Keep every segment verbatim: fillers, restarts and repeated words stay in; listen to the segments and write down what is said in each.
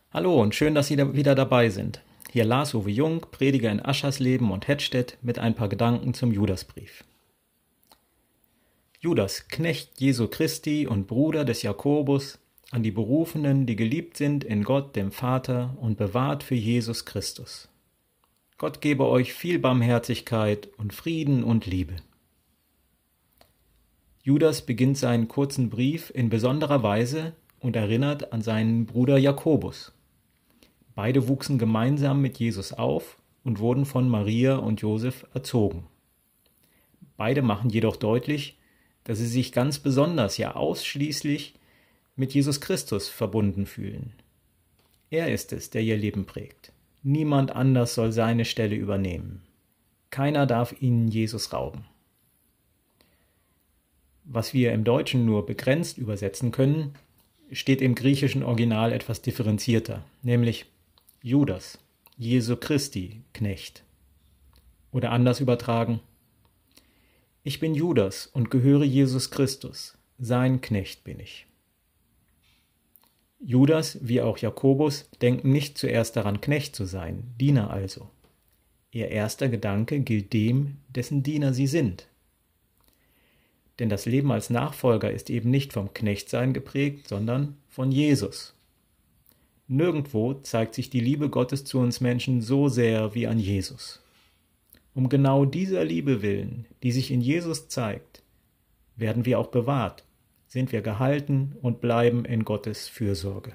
Hallo und schön, dass Sie da wieder dabei sind. Hier Lars-Uwe Jung, Prediger in Aschersleben und Hettstedt mit ein paar Gedanken zum Judasbrief. Judas, Knecht Jesu Christi und Bruder des Jakobus, an die Berufenen, die geliebt sind in Gott, dem Vater, und bewahrt für Jesus Christus. Gott gebe euch viel Barmherzigkeit und Frieden und Liebe. Judas beginnt seinen kurzen Brief in besonderer Weise und erinnert an seinen Bruder Jakobus. Beide wuchsen gemeinsam mit Jesus auf und wurden von Maria und Josef erzogen. Beide machen jedoch deutlich, dass sie sich ganz besonders, ja ausschließlich mit Jesus Christus verbunden fühlen. Er ist es, der ihr Leben prägt. Niemand anders soll seine Stelle übernehmen. Keiner darf ihnen Jesus rauben. Was wir im Deutschen nur begrenzt übersetzen können, steht im griechischen Original etwas differenzierter, nämlich Judas, Jesu Christi, Knecht. Oder anders übertragen: Ich bin Judas und gehöre Jesus Christus, sein Knecht bin ich. Judas, wie auch Jakobus, denken nicht zuerst daran, Knecht zu sein, Diener also. Ihr erster Gedanke gilt dem, dessen Diener sie sind. Denn das Leben als Nachfolger ist eben nicht vom Knechtsein geprägt, sondern von Jesus. Nirgendwo zeigt sich die Liebe Gottes zu uns Menschen so sehr wie an Jesus. Um genau dieser Liebe willen, die sich in Jesus zeigt, werden wir auch bewahrt, sind wir gehalten und bleiben in Gottes Fürsorge.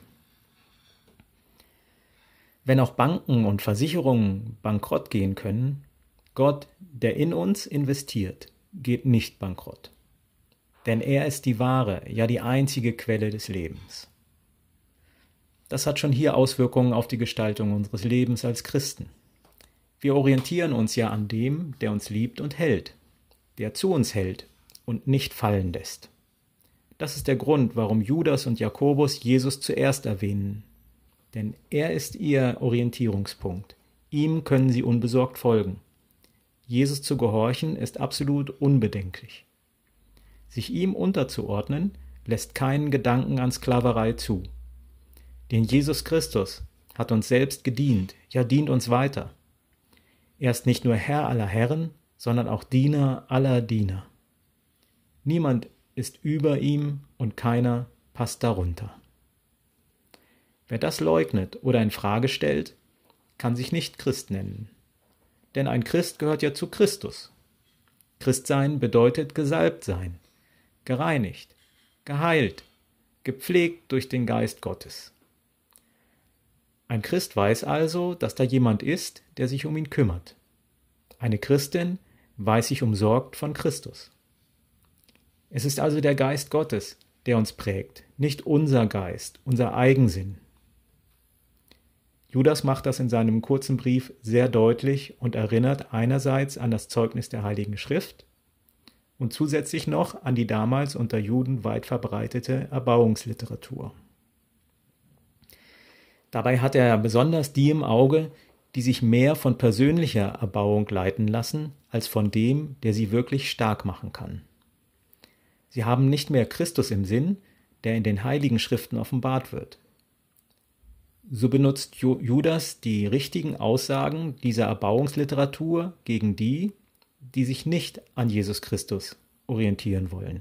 Wenn auch Banken und Versicherungen bankrott gehen können, Gott, der in uns investiert, geht nicht bankrott. Denn er ist die wahre, ja die einzige Quelle des Lebens. Das hat schon hier Auswirkungen auf die Gestaltung unseres Lebens als Christen. Wir orientieren uns ja an dem, der uns liebt und hält, der zu uns hält und nicht fallen lässt. Das ist der Grund, warum Judas und Jakobus Jesus zuerst erwähnen. Denn er ist ihr Orientierungspunkt. Ihm können sie unbesorgt folgen. Jesus zu gehorchen ist absolut unbedenklich. Sich ihm unterzuordnen, lässt keinen Gedanken an Sklaverei zu. Denn Jesus Christus hat uns selbst gedient, ja dient uns weiter. Er ist nicht nur Herr aller Herren, sondern auch Diener aller Diener. Niemand ist über ihm und keiner passt darunter. Wer das leugnet oder in Frage stellt, kann sich nicht Christ nennen. Denn ein Christ gehört ja zu Christus. Christsein bedeutet gesalbt sein, gereinigt, geheilt, gepflegt durch den Geist Gottes. Ein Christ weiß also, dass da jemand ist, der sich um ihn kümmert. Eine Christin weiß sich umsorgt von Christus. Es ist also der Geist Gottes, der uns prägt, nicht unser Geist, unser Eigensinn. Judas macht das in seinem kurzen Brief sehr deutlich und erinnert einerseits an das Zeugnis der Heiligen Schrift und zusätzlich noch an die damals unter Juden weit verbreitete Erbauungsliteratur. Dabei hat er besonders die im Auge, die sich mehr von persönlicher Erbauung leiten lassen, als von dem, der sie wirklich stark machen kann. Sie haben nicht mehr Christus im Sinn, der in den Heiligen Schriften offenbart wird. So benutzt Judas die richtigen Aussagen dieser Erbauungsliteratur gegen die, die sich nicht an Jesus Christus orientieren wollen.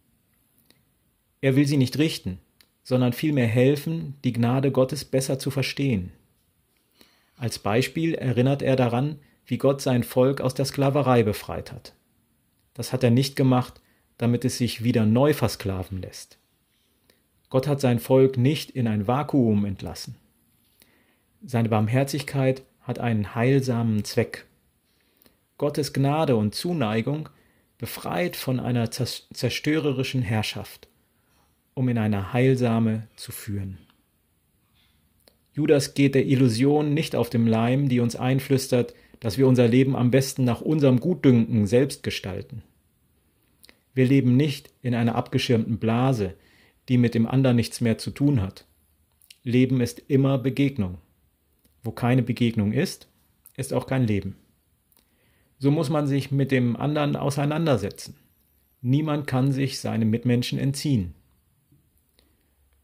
Er will sie nicht richten, sondern vielmehr helfen, die Gnade Gottes besser zu verstehen. Als Beispiel erinnert er daran, wie Gott sein Volk aus der Sklaverei befreit hat. Das hat er nicht gemacht, damit es sich wieder neu versklaven lässt. Gott hat sein Volk nicht in ein Vakuum entlassen. Seine Barmherzigkeit hat einen heilsamen Zweck. Gottes Gnade und Zuneigung befreit von einer zerstörerischen Herrschaft, um in eine heilsame zu führen. Judas geht der Illusion nicht auf den Leim, die uns einflüstert, dass wir unser Leben am besten nach unserem Gutdünken selbst gestalten. Wir leben nicht in einer abgeschirmten Blase, die mit dem anderen nichts mehr zu tun hat. Leben ist immer Begegnung. Wo keine Begegnung ist, ist auch kein Leben. So muss man sich mit dem anderen auseinandersetzen. Niemand kann sich seinem Mitmenschen entziehen.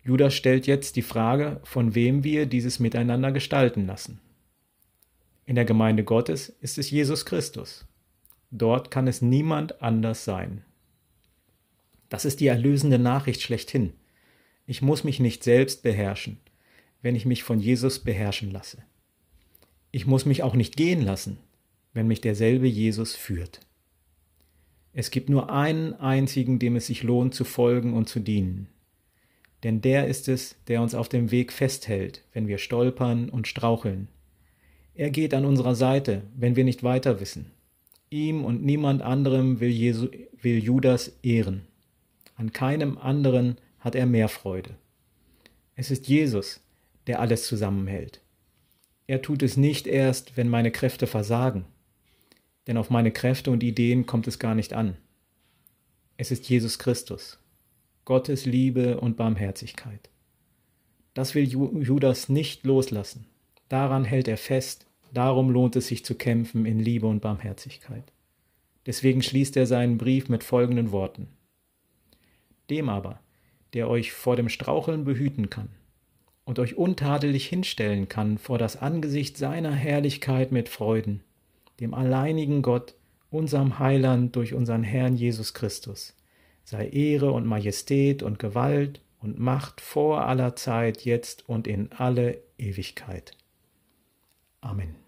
Judas stellt jetzt die Frage, von wem wir dieses Miteinander gestalten lassen. In der Gemeinde Gottes ist es Jesus Christus. Dort kann es niemand anders sein. Das ist die erlösende Nachricht schlechthin. Ich muss mich nicht selbst beherrschen, wenn ich mich von Jesus beherrschen lasse. Ich muss mich auch nicht gehen lassen, wenn mich derselbe Jesus führt. Es gibt nur einen einzigen, dem es sich lohnt zu folgen und zu dienen. Denn der ist es, der uns auf dem Weg festhält, wenn wir stolpern und straucheln. Er geht an unserer Seite, wenn wir nicht weiter wissen. Ihm und niemand anderem will, Jesu, will Judas ehren. An keinem anderen hat er mehr Freude. Es ist Jesus, der alles zusammenhält. Er tut es nicht erst, wenn meine Kräfte versagen. Denn auf meine Kräfte und Ideen kommt es gar nicht an. Es ist Jesus Christus, Gottes Liebe und Barmherzigkeit. Das will Judas nicht loslassen. Daran hält er fest, darum lohnt es sich zu kämpfen in Liebe und Barmherzigkeit. Deswegen schließt er seinen Brief mit folgenden Worten. Dem aber, der euch vor dem Straucheln behüten kann und euch untadelig hinstellen kann vor das Angesicht seiner Herrlichkeit mit Freuden, dem alleinigen Gott, unserem Heiland durch unseren Herrn Jesus Christus, sei Ehre und Majestät und Gewalt und Macht vor aller Zeit, jetzt und in alle Ewigkeit. Amen.